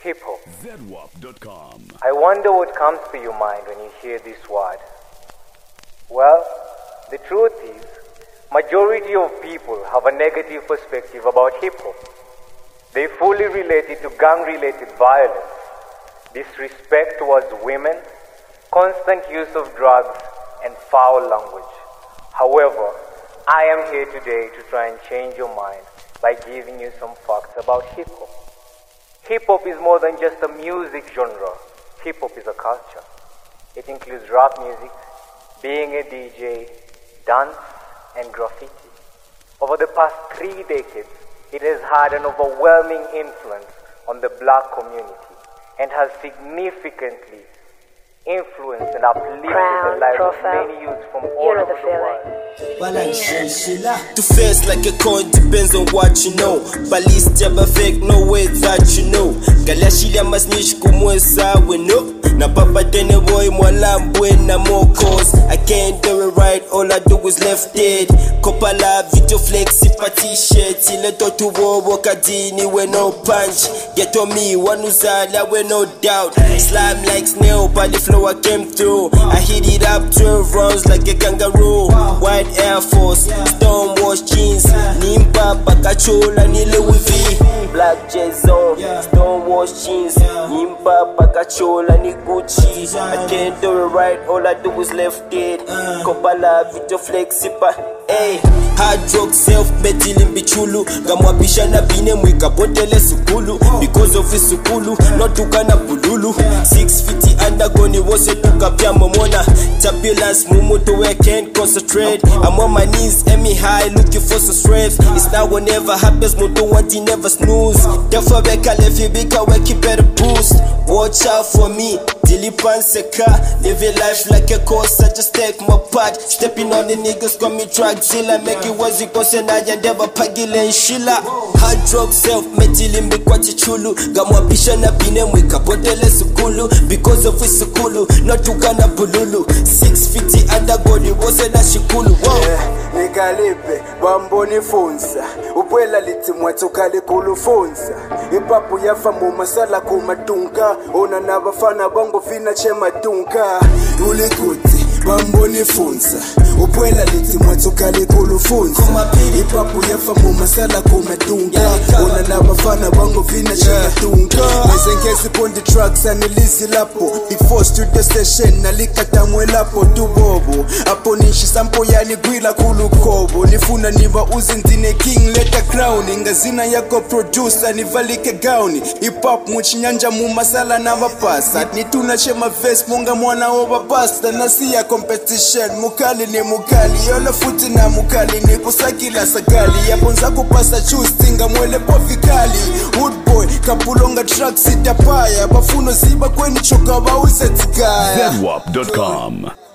Hip-hop. ZWAP.com. I wonder what comes to your mind when you hear this word. Well, the truth is, majority of people have a negative perspective about hip-hop. They fully relate it to gang-related violence, disrespect towards women, constant use of drugs, and foul language. However, I am here today to try and change your mind by giving you some facts about hip-hop. Hip-hop is more than just a music genre. Hip-hop is a culture. It includes rap music, being a DJ, dance, and graffiti. Over the past 3 decades, it has had an overwhelming influence on the black community and has significantly influenced and uplifted the lives of many youths from all over the world. To face like a coin depends on what you know. Balist jaba fake, no way that you know. Galashila masnish kumwesa we know. Na papa tene boy mwalambwe na more cause. I can't do it right, all I do is left dead. Kopala video flexi pa t-shirt. Ile totu wowo kadini we no punch. Get on me, wanuzala we no doubt. Slime like snail, but the flow I came through. I hit it up 12 rounds like a kangaroo. White Air Force, Stonewash jeans. Nimba pakachola ni Louis V. Black Jason, Stonewash jeans. Nimba pakachola ni Gucci. I can't do it right, all I do is left dead. Kopala video flexipa. Hey, hard drug self-made dealing bichulu. Gamwapisha na bine mwika botele sukulu. Because of his sukulu, not tukana bululu. 6 feet undergone wose tukapya momona. Turbulence mumuto where I can't concentrate. I'm on my knees, Emmy high, looking for some strength. It's now or never happens, muto want he never snooze. Therefore beka lefi bika we keep better boost. Watch out for me, Dilipan Seka. Living life like a course, I just take my part. Stepping on the niggas, got me drug dealer. Make it was it and I never pagile and shilla. Hard drug self-made dealing bikwati chulu. Gamwapisha na bine mwika botele sukulu. Because of his sukulu, not tukana bululu. 6 feet undergone wose na shikulu. Nikalipe bamboni funza upwela liti mwatu kali kulufunza ipapu yafa mumasala kumatunka ona nabafana bongo fina chema tunka ulikuti bamboni funza upwela liti mwatu kali kulufunza ipapu yafa mumasala kumatunka ona nabafana bongo fina chema tunka mezenkesi pondi trucks anilizi lapo before studio station nalikata mwelapo tubobo apo nishi sampo yani gwila kulu kobo nifuna niva uzindine king leta crown ingazina yako producer nivalike gown hip hop muchinyanja mu masala na vapasa nituna chema vest munga mwana over pasta nasiya competition mukali ni mukali yola futi na mukali ni kusakila sakali yaponza kupasa chustinga mwele pofikali wood boy kapulonga track sitapaya bafuno ziba kweni choka bauze tigaya ZWAP.com.